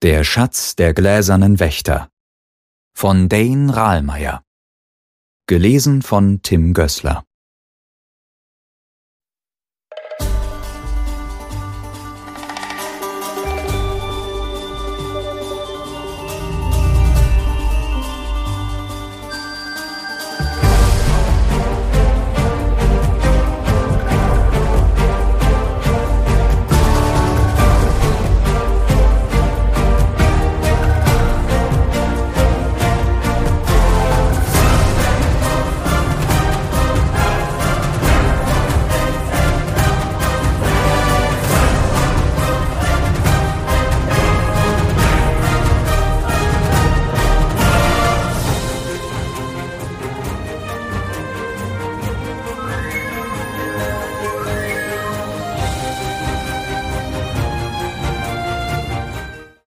Der Schatz der gläsernen Wächter von Dane Rahlmeyer. Gelesen von Tim Gößler.